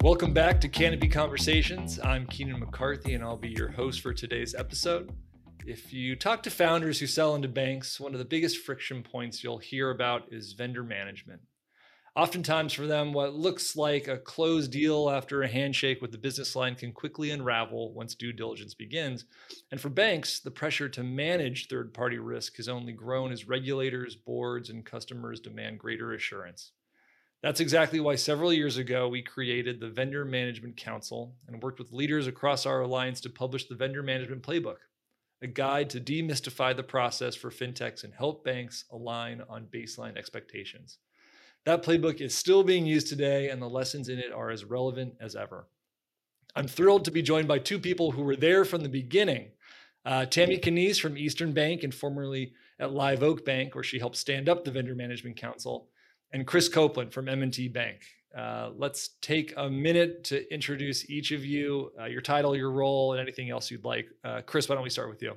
Welcome back to Canopy Conversations. I'm Keenan McCarthy, and I'll be your host for today's episode. If you talk to founders who sell into banks, one of the biggest friction points you'll hear about is vendor management. Oftentimes for them, what looks like a closed deal after a handshake with the business line can quickly unravel once due diligence begins. And for banks, the pressure to manage third-party risk has only grown as regulators, boards, and customers demand greater assurance. That's exactly why several years ago, we created the Vendor Management Council and worked with leaders across our alliance to publish the Vendor Management Playbook, a guide to demystify the process for fintechs and help banks align on baseline expectations. That playbook is still being used today, and the lessons in it are as relevant as ever. I'm thrilled to be joined by two people who were there from the beginning. Tammy Knies from Eastern Bank and formerly at Live Oak Bank, where she helped stand up the Vendor Management Council, and Chris Copeland from M&T Bank. Let's take a minute to introduce each of you, your title, your role, and anything else you'd like. Chris, why don't we start with you?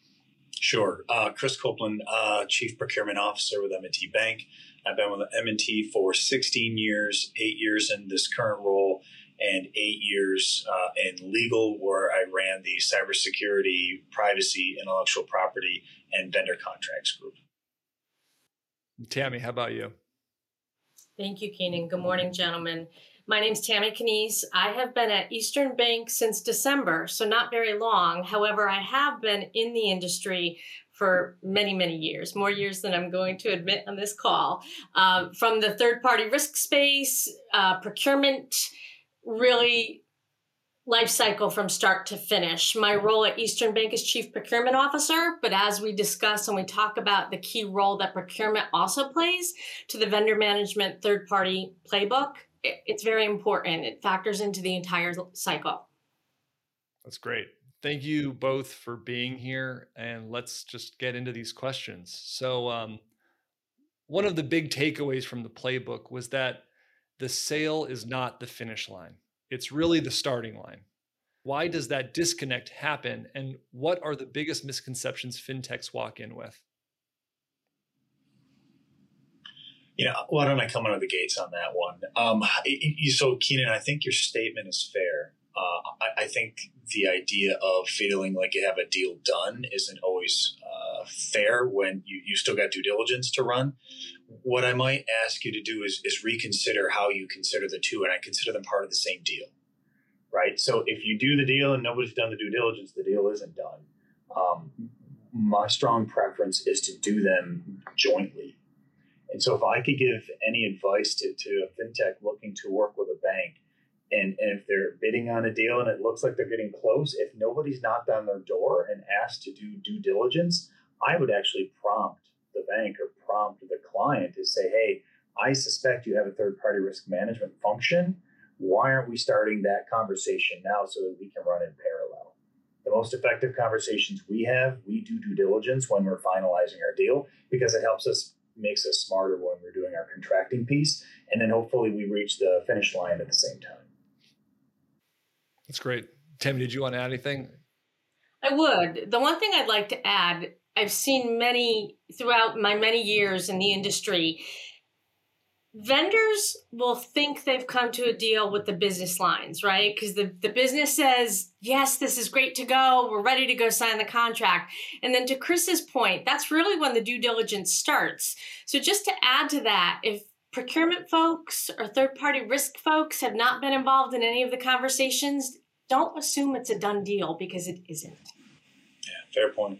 Sure. Chris Copeland, Chief Procurement Officer with M&T Bank. I've been with M&T for 16 years, 8 years in this current role, and 8 years in legal, where I ran the cybersecurity, privacy, intellectual property, and vendor contracts group. Tammy, how about you? Thank you, Keenan. Good morning, gentlemen. My name's Tammy Knies. I have been at Eastern Bank since December, so not very long. However, I have been in the industry for many, many years, more years than I'm going to admit on this call. From the third-party risk space, procurement, really life cycle from start to finish. My role at Eastern Bank is Chief Procurement Officer, but as we discuss and we talk about the key role that procurement also plays to the vendor management third-party playbook, it's very important. It factors into the entire cycle. That's great. Thank you both for being here, and let's just get into these questions. So one of the big takeaways from the playbook was that the sale is not the finish line. It's really the starting line. Why does that disconnect happen, and what are the biggest misconceptions fintechs walk in with? Why don't I come out of the gates on that one? So, Keenan, I think your statement is fair. I think the idea of feeling like you have a deal done isn't always fair when you still got due diligence to run. What I might ask you to do is reconsider how you consider the two, and I consider them part of the same deal, right? So if you do the deal and nobody's done the due diligence, the deal isn't done. My strong preference is to do them jointly. And so if I could give any advice to a fintech looking to work with a bank, and if they're bidding on a deal and it looks like they're getting close, if nobody's knocked on their door and asked to do due diligence, I would actually prompt the bank or prompt the client to say, hey, I suspect you have a third-party risk management function. Why aren't we starting that conversation now so that we can run in parallel? The most effective conversations we have, we do due diligence when we're finalizing our deal because it makes us smarter when we're doing our contracting piece. And then hopefully we reach the finish line at the same time. That's great. Tammy, did you want to add anything? I would. The one thing I'd like to add, I've seen throughout my many years in the industry, vendors will think they've come to a deal with the business lines, right? Because the business says, yes, this is great to go. We're ready to go sign the contract. And then to Chris's point, that's really when the due diligence starts. So just to add to that, if procurement folks or third-party risk folks have not been involved in any of the conversations, don't assume it's a done deal because it isn't. Yeah, fair point.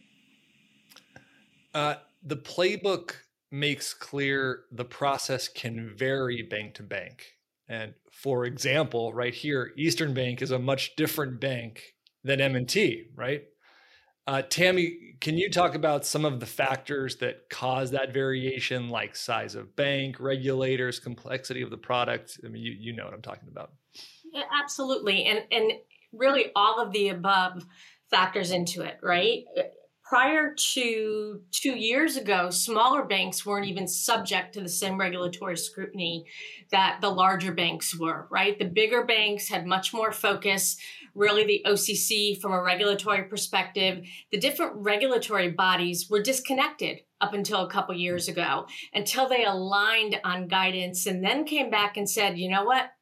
The playbook makes clear the process can vary bank to bank. And for example, right here, Eastern Bank is a much different bank than M&T, right? Tammy, can you talk about some of the factors that cause that variation, like size of bank, regulators, complexity of the product? I mean, you know what I'm talking about. Yeah, absolutely. And really all of the above factors into it, right? Prior to 2 years ago, smaller banks weren't even subject to the same regulatory scrutiny that the larger banks were, right? The bigger banks had much more focus, really the OCC from a regulatory perspective. The different regulatory bodies were disconnected up until a couple years ago, until they aligned on guidance and then came back and said, you know what?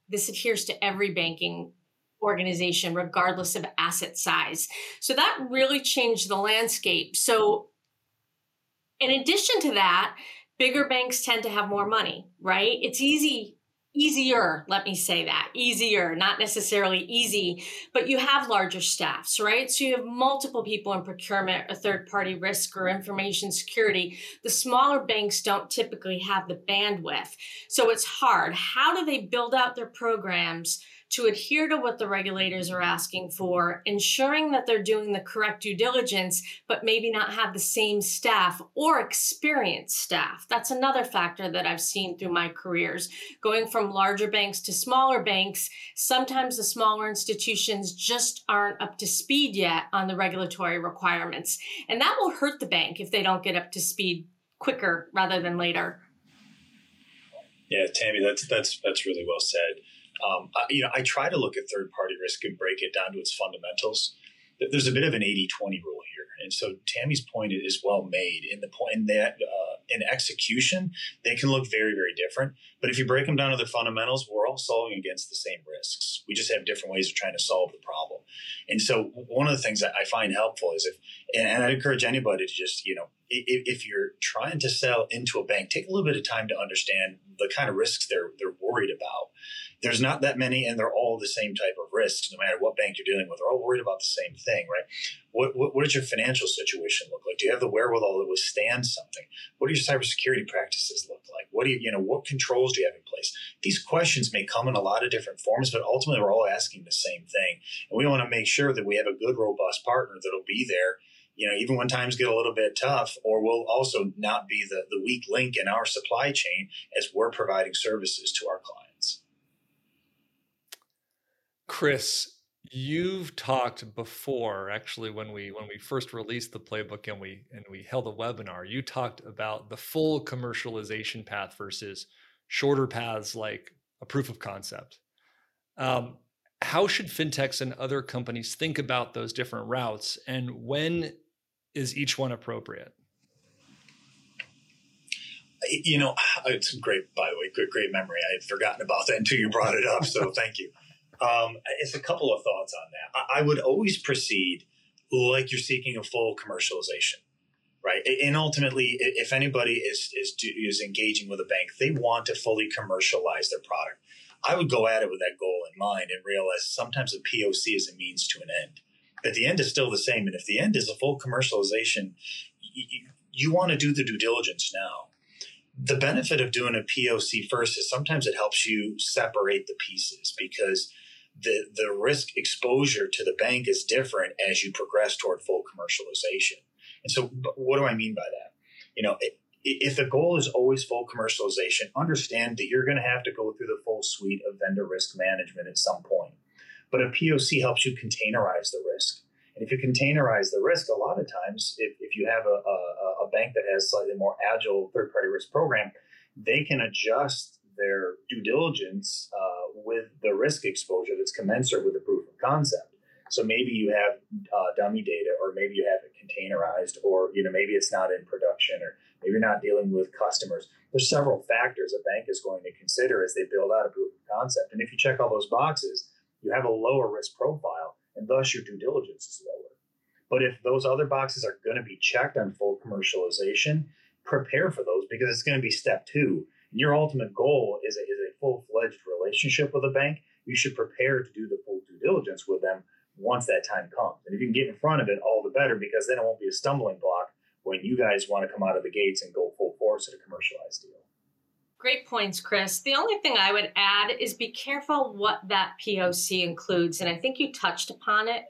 this adheres to every banking organization, regardless of asset size. So that really changed the landscape. So in addition to that, bigger banks tend to have more money, right? It's easier, let me say that, easier, not necessarily easy, but you have larger staffs, right? So you have multiple people in procurement or third-party risk or information security. The smaller banks don't typically have the bandwidth. So it's hard. How do they build out their programs to adhere to what the regulators are asking for, ensuring that they're doing the correct due diligence, but maybe not have the same staff or experienced staff? That's another factor that I've seen through my careers. Going from larger banks to smaller banks, sometimes the smaller institutions just aren't up to speed yet on the regulatory requirements. And that will hurt the bank if they don't get up to speed quicker rather than later. Yeah, Tammy, that's really well said. I try to look at third-party risk and break it down to its fundamentals. There's a bit of an 80-20 rule here. And so Tammy's point is well made in the point that in execution, they can look very, very different. But if you break them down to their fundamentals, we're all solving against the same risks. We just have different ways of trying to solve the problem. And so one of the things that I find helpful is and I'd encourage anybody to just, if you're trying to sell into a bank, take a little bit of time to understand the kind of risks they're worried about. There's not that many, and they're all the same type of risks, no matter what bank you're dealing with. They're all worried about the same thing, right? What does your financial situation look like? Do you have the wherewithal to withstand something? What do your cybersecurity practices look like? What controls do you have in place? These questions may come in a lot of different forms, but ultimately we're all asking the same thing. And we want to make sure that we have a good, robust partner that'll be there, even when times get a little bit tough, or will also not be the weak link in our supply chain as we're providing services to our clients. Chris, you've talked before, actually, when we first released the playbook and we held a webinar, you talked about the full commercialization path versus shorter paths like a proof of concept. How should fintechs and other companies think about those different routes, and when is each one appropriate? It's great, by the way, great memory. I had forgotten about that until you brought it up, so thank you. It's a couple of thoughts on that. I would always proceed like you're seeking a full commercialization, right? And ultimately, if anybody is engaging with a bank, they want to fully commercialize their product. I would go at it with that goal in mind and realize sometimes a POC is a means to an end. But the end is still the same. And if the end is a full commercialization, you want to do the due diligence now. The benefit of doing a POC first is sometimes it helps you separate the pieces, because the risk exposure to the bank is different as you progress toward full commercialization. And so what do I mean by that? If the goal is always full commercialization, understand that you're going to have to go through the full suite of vendor risk management at some point. But a POC helps you containerize the risk. And if you containerize the risk, a lot of times, if you have a bank that has slightly more agile third-party risk program, they can adjust their due diligence with the risk exposure that's commensurate with the proof of concept. So maybe you have dummy data, or maybe you have it containerized, or maybe it's not in production, or maybe you're not dealing with customers. There's several factors a bank is going to consider as they build out a proof of concept. And if you check all those boxes, you have a lower risk profile, and thus your due diligence is lower. But if those other boxes are going to be checked on full commercialization, prepare for those, because it's going to be step 2. And your ultimate goal is a full-fledged relationship with a bank. You should prepare to do the full due diligence with them once that time comes. And if you can get in front of it, all the better, because then it won't be a stumbling block when you guys want to come out of the gates and go full force at a commercialized deal. Great points, Chris. The only thing I would add is be careful what that POC includes. And I think you touched upon it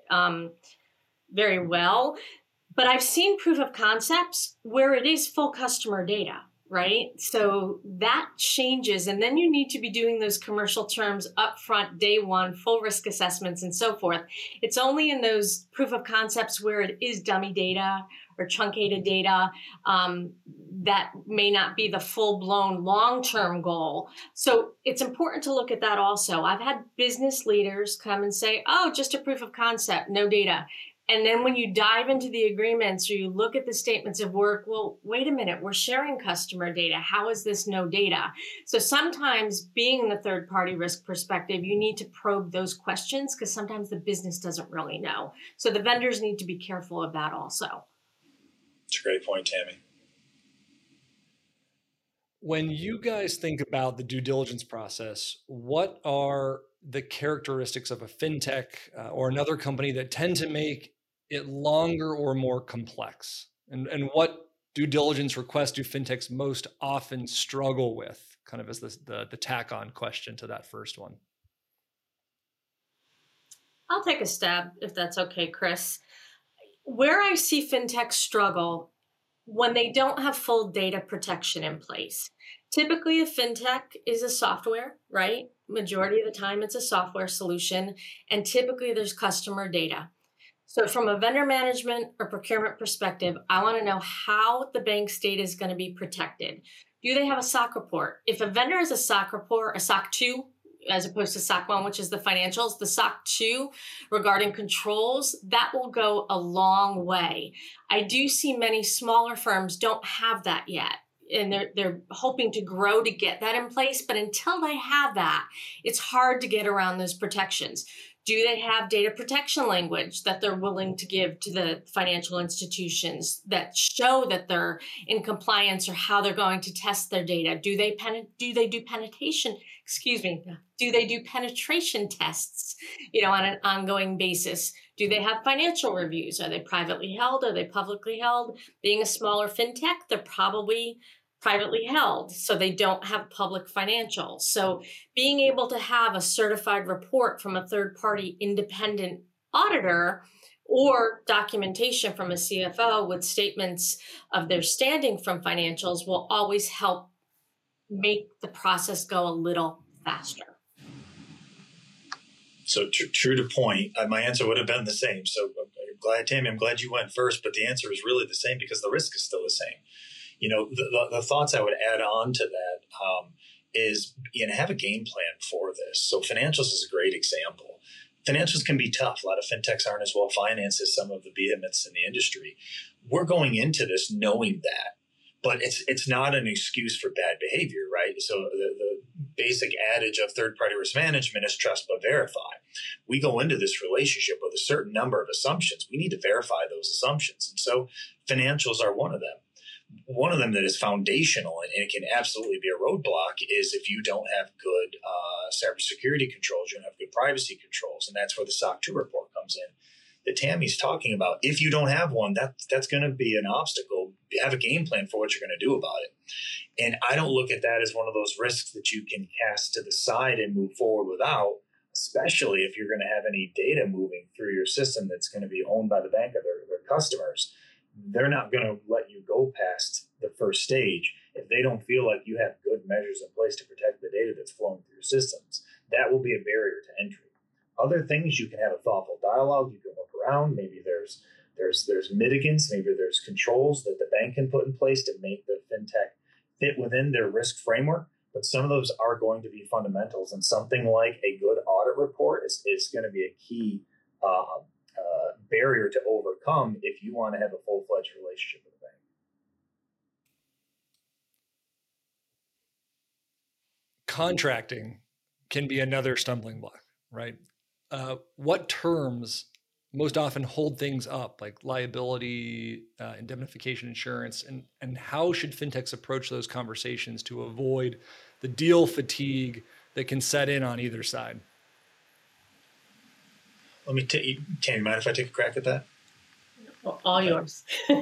very well. But I've seen proof of concepts where it is full customer data, right? So that changes. And then you need to be doing those commercial terms upfront, day one, full risk assessments, and so forth. It's only in those proof of concepts where it is dummy data or truncated data that may not be the full-blown long-term goal. So it's important to look at that also. I've had business leaders come and say, oh, just a proof of concept, no data. And then when you dive into the agreements or you look at the statements of work, well, wait a minute, we're sharing customer data. How is this no data? So sometimes being in the third party risk perspective, you need to probe those questions because sometimes the business doesn't really know. So the vendors need to be careful of that also. It's a great point, Tammy. When you guys think about the due diligence process, what are the characteristics of a fintech or another company that tend to make it longer or more complex? And what due diligence requests do fintechs most often struggle with, kind of as the tack on question to that first one? I'll take a stab if that's okay, Chris. Where I see fintechs struggle when they don't have full data protection in place. Typically, a fintech is a software, right? Majority of the time, it's a software solution, and typically there's customer data. So from a vendor management or procurement perspective, I want to know how the bank's data is going to be protected. Do they have a SOC report? If a vendor has a SOC report, a SOC 2, as opposed to SOC 1, which is the financials, the SOC 2 regarding controls, that will go a long way. I do see many smaller firms don't have that yet. And they're hoping to grow to get that in place. But until they have that, it's hard to get around those protections. Do they have data protection language that they're willing to give to the financial institutions that show that they're in compliance or how they're going to test their data? Do they do penetration? Do they do penetration tests, on an ongoing basis? Do they have financial reviews? Are they privately held? Are they publicly held? Being a smaller fintech, they're probably privately held, so they don't have public financials. So being able to have a certified report from a third-party independent auditor or documentation from a CFO with statements of their standing from financials will always help make the process go a little faster. So true to point, my answer would have been the same. So I'm glad, Tammy, I'm glad you went first, but the answer is really the same because the risk is still the same. The thoughts I would add on to that is, have a game plan for this. So financials is a great example. Financials can be tough. A lot of fintechs aren't as well financed as some of the behemoths in the industry. We're going into this knowing that, but it's not an excuse for bad behavior, right? So the basic adage of third-party risk management is trust but verify. We go into this relationship with a certain number of assumptions. We need to verify those assumptions. And so financials are one of them. One of them that is foundational and it can absolutely be a roadblock is if you don't have good cybersecurity controls, you don't have good privacy controls. And that's where the SOC 2 report comes in that Tammy's talking about. If you don't have one, that's going to be an obstacle. You have a game plan for what you're going to do about it. And I don't look at that as one of those risks that you can cast to the side and move forward without, especially if you're going to have any data moving through your system that's going to be owned by the bank or their customers. They're not going to let you go past the first stage if they don't feel like you have good measures in place to protect the data that's flowing through your systems. That will be a barrier to entry. Other things, you can have a thoughtful dialogue. You can look around. Maybe there's mitigants. Maybe there's controls that the bank can put in place to make the fintech fit within their risk framework. But some of those are going to be fundamentals. And something like a good audit report is going to be a key barrier to overcome if you want to have a full-fledged relationship with the bank. Contracting can be another stumbling block, right? What terms most often hold things up, like liability, indemnification insurance, and how should fintechs approach those conversations to avoid the deal fatigue that can set in on either side? Let me Tammy, mind if I take a crack at that? All yours.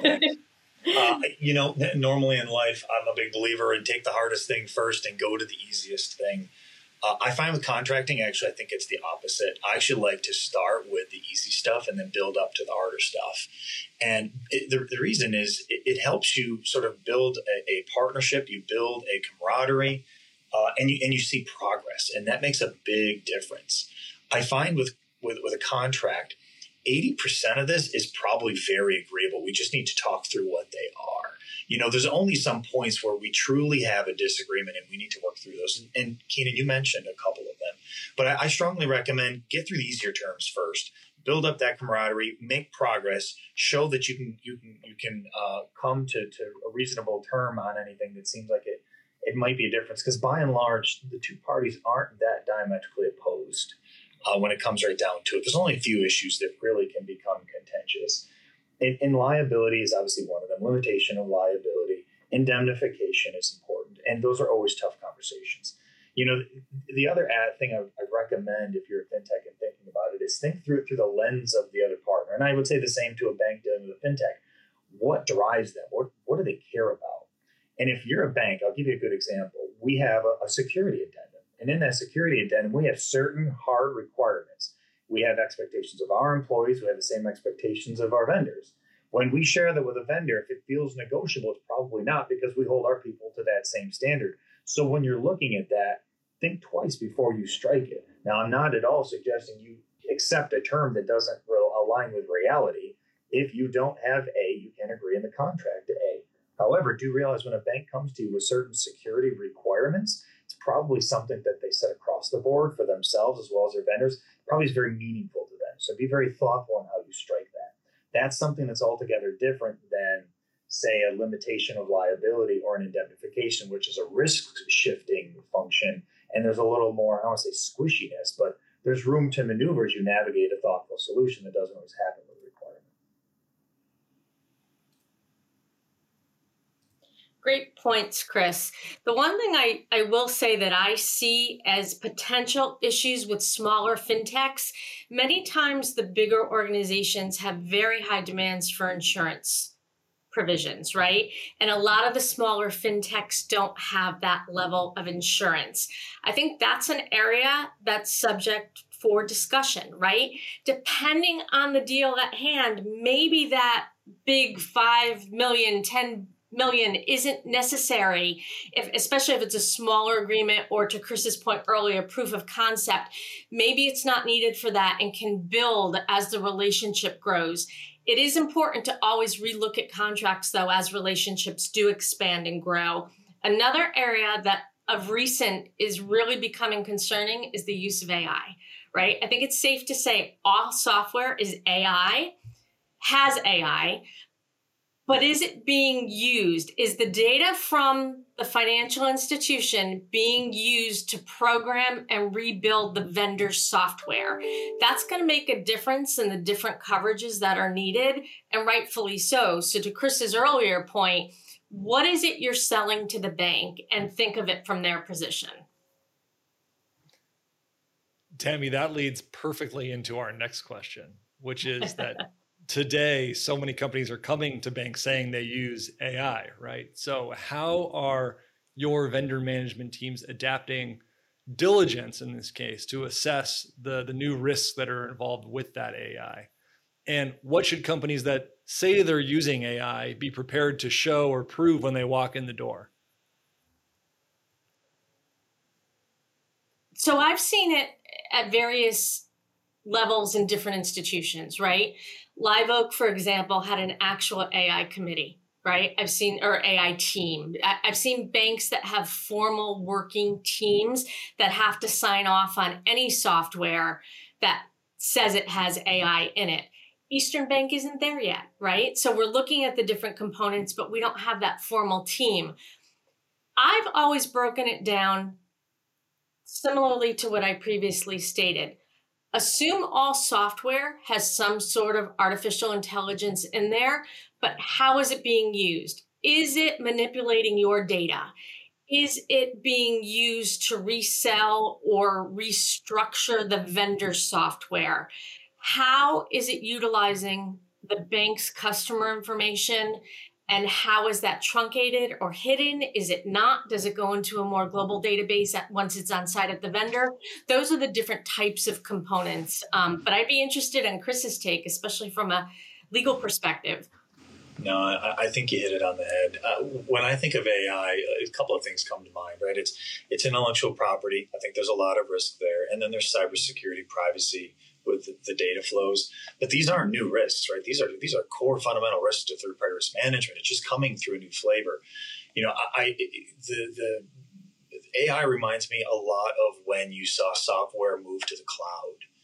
Normally in life, I'm a big believer in take the hardest thing first and go to the easiest thing. I find with contracting, actually, I think it's the opposite. I actually like to start with the easy stuff and then build up to the harder stuff. And the reason is it helps you sort of build a partnership, you build a camaraderie, and you see progress. And that makes a big difference. I find with a contract, 80% of this is probably very agreeable. We just need to talk through what they are. There's only some points where we truly have a disagreement and we need to work through those. And Keenan, you mentioned a couple of them. But I strongly recommend get through the easier terms first. build up that camaraderie, make progress, show that you can come to a reasonable term on anything that seems like it might be a difference. Because by and large, the two parties aren't that diametrically opposed when it comes right down to it. There's only a few issues that really can become contentious. And liability is obviously one of them. Limitation of liability, indemnification is important, and those are always tough conversations. The other thing I recommend if you're a fintech and thinking about it is think through it through the lens of the other partner. And I would say the same to a bank dealing with a fintech. What drives them? What do they care about? And if you're a bank, I'll give you a good example. We have a security addendum. And in that security addendum, we have certain hard requirements. We have expectations of our employees. We have the same expectations of our vendors. When we share that with a vendor, if it feels negotiable, it's probably not, because we hold our people to that same standard. So when you're looking at that, think twice before you strike it. Now, I'm not at all suggesting you accept a term that doesn't align with reality. If you don't have A, you can agree in the contract to A. However, do realize when a bank comes to you with certain security requirements, it's probably something that they set across the board for themselves as well as their vendors. Probably is very meaningful to them. So be very thoughtful in how you strike that. That's something that's altogether different than, say, a limitation of liability or an indemnification, which is a risk shifting function. And there's a little more, I don't want to say squishiness, but there's room to maneuver as you navigate a thoughtful solution that doesn't always happen with requirement. Great points, Chris. The one thing I will say that I see as potential issues with smaller fintechs, many times the bigger organizations have very high demands for insurance provisions, right? And a lot of the smaller fintechs don't have that level of insurance. I think that's an area that's subject for discussion, right? Depending on the deal at hand, maybe that big 5 million, 10 million isn't necessary, especially if it's a smaller agreement, or to Chris's point earlier, proof of concept. Maybe it's not needed for that and can build as the relationship grows. It is important to always relook at contracts, though, as relationships do expand and grow. Another area that of recent is really becoming concerning is the use of AI, right? I think it's safe to say all software is AI, has AI, but is it being used? Is the data from the financial institution being used to program and rebuild the vendor's software? That's going to make a difference in the different coverages that are needed, and rightfully so. So to Chris's earlier point, what is it you're selling to the bank, and think of it from their position? Tammy, that leads perfectly into our next question, which is that today, so many companies are coming to banks saying they use AI, right? So how are your vendor management teams adapting diligence in this case to assess the new risks that are involved with that AI? And what should companies that say they're using AI be prepared to show or prove when they walk in the door? So I've seen it at various levels in different institutions, right? Live Oak, for example, had an actual AI committee, right? Or AI team. I've seen banks that have formal working teams that have to sign off on any software that says it has AI in it. Eastern Bank isn't there yet, right? So we're looking at the different components, but we don't have that formal team. I've always broken it down similarly to what I previously stated. Assume all software has some sort of artificial intelligence in there, but how is it being used? Is it manipulating your data? Is it being used to resell or restructure the vendor software? How is it utilizing the bank's customer information? And how is that truncated or hidden? Is it not? Does it go into a more global database once it's on site at the vendor? Those are the different types of components. But I'd be interested in Chris's take, especially from a legal perspective. No, I think you hit it on the head. When I think of AI, a couple of things come to mind, right? It's intellectual property. I think there's a lot of risk there. And then there's cybersecurity, privacy with the data flows. But these aren't new risks, right? These are core fundamental risks to third-party risk management. It's just coming through a new flavor. The AI reminds me a lot of when you saw software move to the cloud.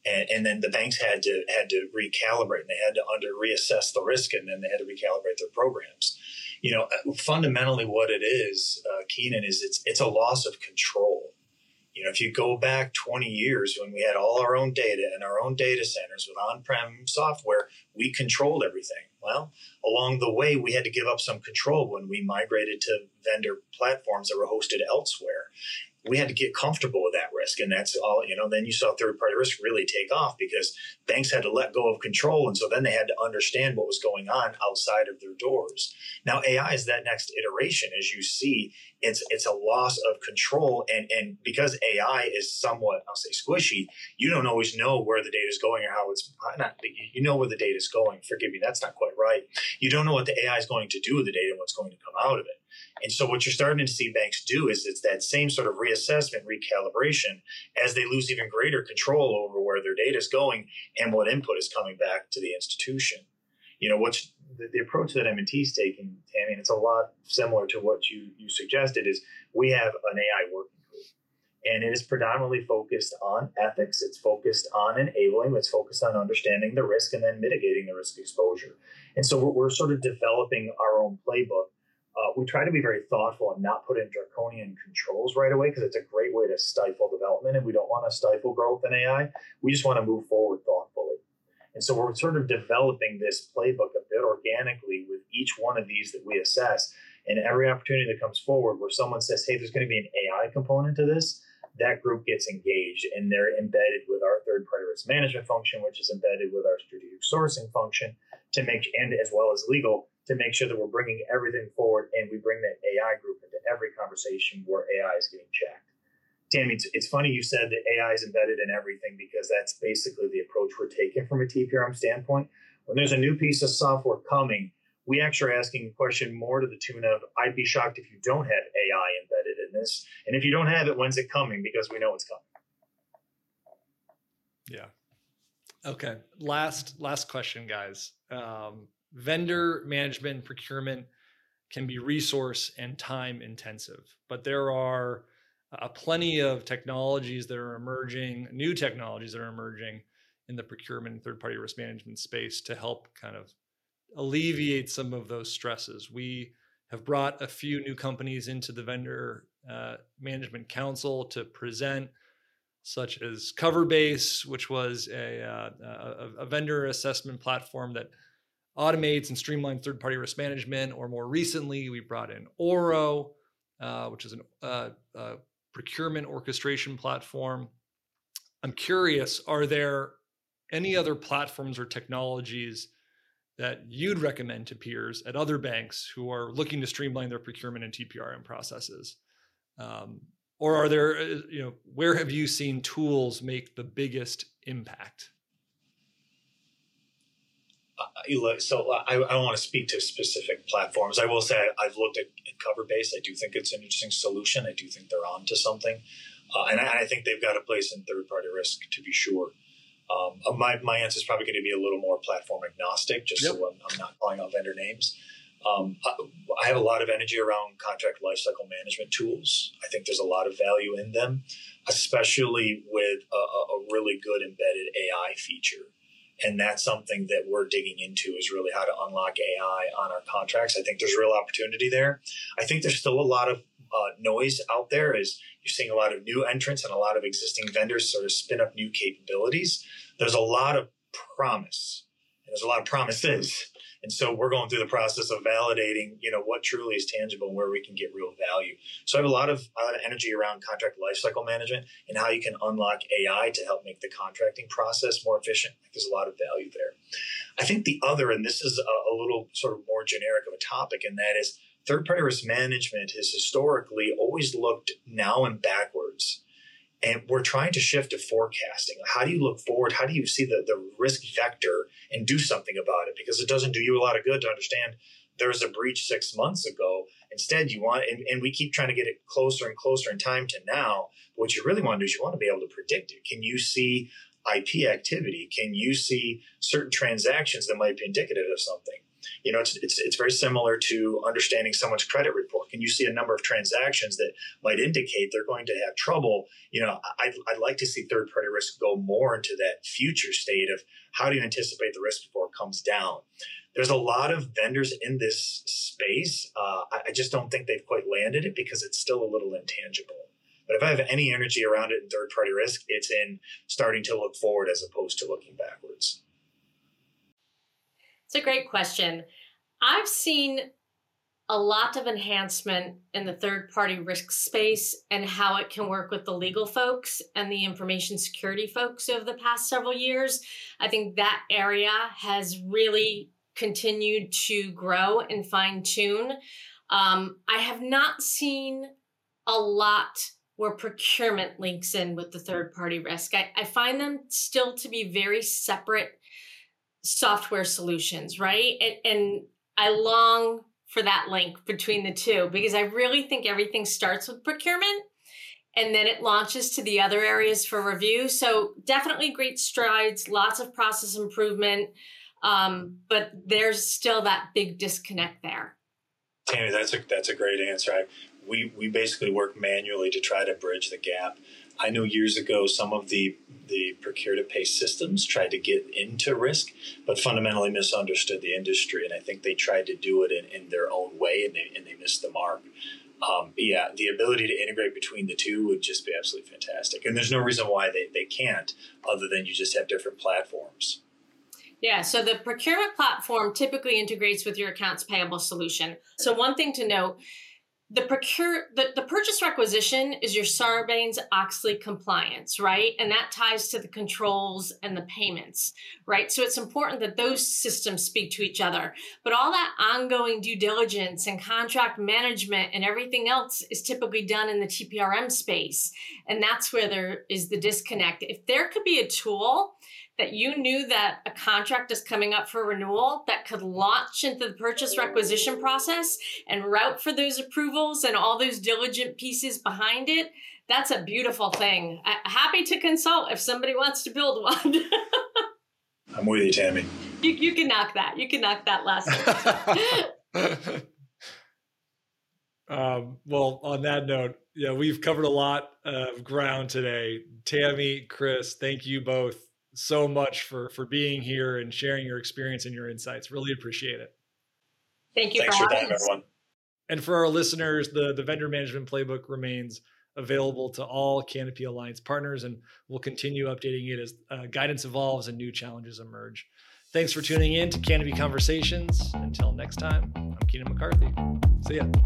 And then the banks had to recalibrate, and they had to reassess the risk, and then they had to recalibrate their programs. Fundamentally what it is, Keenan, is it's a loss of control. If you go back 20 years when we had all our own data and our own data centers with on-prem software, we controlled everything. Well, along the way, we had to give up some control when we migrated to vendor platforms that were hosted elsewhere. We had to get comfortable with that risk. And that's all, then you saw third-party risk really take off because banks had to let go of control. And so then they had to understand what was going on outside of their doors. Now, AI is that next iteration. As you see, it's a loss of control. And because AI is somewhat, I'll say, squishy, you don't always know where the data is going or how it's not. You know where the data is going. Forgive me, that's not quite right. You don't know what the AI is going to do with the data and what's going to come out of it. And so what you're starting to see banks do is it's that same sort of reassessment, recalibration, as they lose even greater control over where their data is going and what input is coming back to the institution. What's the approach that M&T is taking, Tammy, and it's a lot similar to what you suggested, is we have an AI working group. And it is predominantly focused on ethics. It's focused on enabling. It's focused on understanding the risk and then mitigating the risk exposure. And so we're sort of developing our own playbook. We try to be very thoughtful and not put in draconian controls right away because it's a great way to stifle development, and we don't want to stifle growth in AI. We just want to move forward thoughtfully. And so we're sort of developing this playbook a bit organically with each one of these that we assess. And every opportunity that comes forward where someone says, hey, there's going to be an AI component to this, that group gets engaged, and they're embedded with our third-party risk management function, which is embedded with our strategic sourcing function and as well as legal, to make sure that we're bringing everything forward, and we bring that AI group into every conversation where AI is getting checked. Tammy, it's funny you said that AI is embedded in everything because that's basically the approach we're taking from a TPRM standpoint. When there's a new piece of software coming, we actually are asking a question more to the tune of, I'd be shocked if you don't have AI embedded in this. And if you don't have it, when's it coming? Because we know it's coming. Yeah. Okay. Last question, guys. Vendor management and procurement can be resource and time intensive, but there are plenty of technologies that are emerging, new technologies that are emerging in the procurement and third-party risk management space to help kind of alleviate some of those stresses. We have brought a few new companies into the Vendor Management Council to present, such as Coverbase, which was a vendor assessment platform that automates and streamlines third-party risk management. Or more recently, we brought in Oro, which is a procurement orchestration platform. I'm curious, are there any other platforms or technologies that you'd recommend to peers at other banks who are looking to streamline their procurement and TPRM processes? Or are there, where have you seen tools make the biggest impact? So I don't want to speak to specific platforms. I will say I've looked at Coverbase. I do think it's an interesting solution. I do think they're on to something. And I think they've got a place in third-party risk, to be sure. My answer is probably going to be a little more platform agnostic, just so I'm not calling out vendor names. I have a lot of energy around contract lifecycle management tools. I think there's a lot of value in them, especially with a really good embedded AI feature. And that's something that we're digging into, is really how to unlock AI on our contracts. I think there's real opportunity there. I think there's still a lot of noise out there, as you're seeing a lot of new entrants and a lot of existing vendors sort of spin up new capabilities. There's a lot of promise, and there's a lot of promises. And so we're going through the process of validating, what truly is tangible and where we can get real value. So I have a lot of energy around contract lifecycle management and how you can unlock AI to help make the contracting process more efficient. I think there's a lot of value there. I think the other, and this is a little sort of more generic of a topic, and that is third-party risk management has historically always looked now and backwards. And we're trying to shift to forecasting. How do you look forward? How do you see the risk vector and do something about it? Because it doesn't do you a lot of good to understand there was a breach 6 months ago. Instead, you want, and we keep trying to get it closer and closer in time to now. What you really want to do is you want to be able to predict it. Can you see IP activity? Can you see certain transactions that might be indicative of something? It's very similar to understanding someone's credit report. Can you see a number of transactions that might indicate they're going to have trouble? I'd like to see third-party risk go more into that future state of how do you anticipate the risk before it comes down. There's a lot of vendors in this space. I just don't think they've quite landed it because it's still a little intangible. But if I have any energy around it in third-party risk, it's in starting to look forward as opposed to looking backwards. It's a great question. I've seen a lot of enhancement in the third-party risk space and how it can work with the legal folks and the information security folks over the past several years. I think that area has really continued to grow and fine-tune. I have not seen a lot where procurement links in with the third-party risk. I find them still to be very separate software solutions, right? And I long for that link between the two because I really think everything starts with procurement and then it launches to the other areas for review. So definitely great strides, lots of process improvement, but there's still that big disconnect there. Tammy, that's a great answer. We basically work manually to try to bridge the gap. I know years ago some of the procure-to-pay systems tried to get into risk, but fundamentally misunderstood the industry, and I think they tried to do it in their own way, and they missed the mark. The ability to integrate between the two would just be absolutely fantastic, and there's no reason why they can't, other than you just have different platforms. Yeah, so the procurement platform typically integrates with your accounts payable solution. So one thing to note, the purchase requisition is your Sarbanes-Oxley compliance, right? And that ties to the controls and the payments, right? So it's important that those systems speak to each other. But all that ongoing due diligence and contract management and everything else is typically done in the TPRM space. And that's where there is the disconnect. If there could be a tool that you knew that a contract is coming up for renewal that could launch into the purchase requisition process and route for those approvals and all those diligent pieces behind it, that's a beautiful thing. Happy to consult if somebody wants to build one. I'm with you, Tammy. You can knock that. You can knock that last one. Well, on that note, we've covered a lot of ground today. Tammy, Chris, thank you both so much for being here and sharing your experience and your insights. Really appreciate it. Thank you. Thanks for having us, everyone. And for our listeners, the Vendor Management Playbook remains available to all Canopy Alliance partners, and we'll continue updating it as guidance evolves and new challenges emerge. Thanks for tuning in to Canopy Conversations. Until next time, I'm Keenan McCarthy. See ya.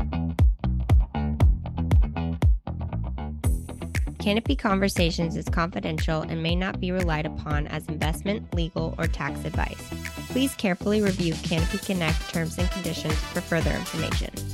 Canopy Conversations is confidential and may not be relied upon as investment, legal, or tax advice. Please carefully review Canopy Connect terms and conditions for further information.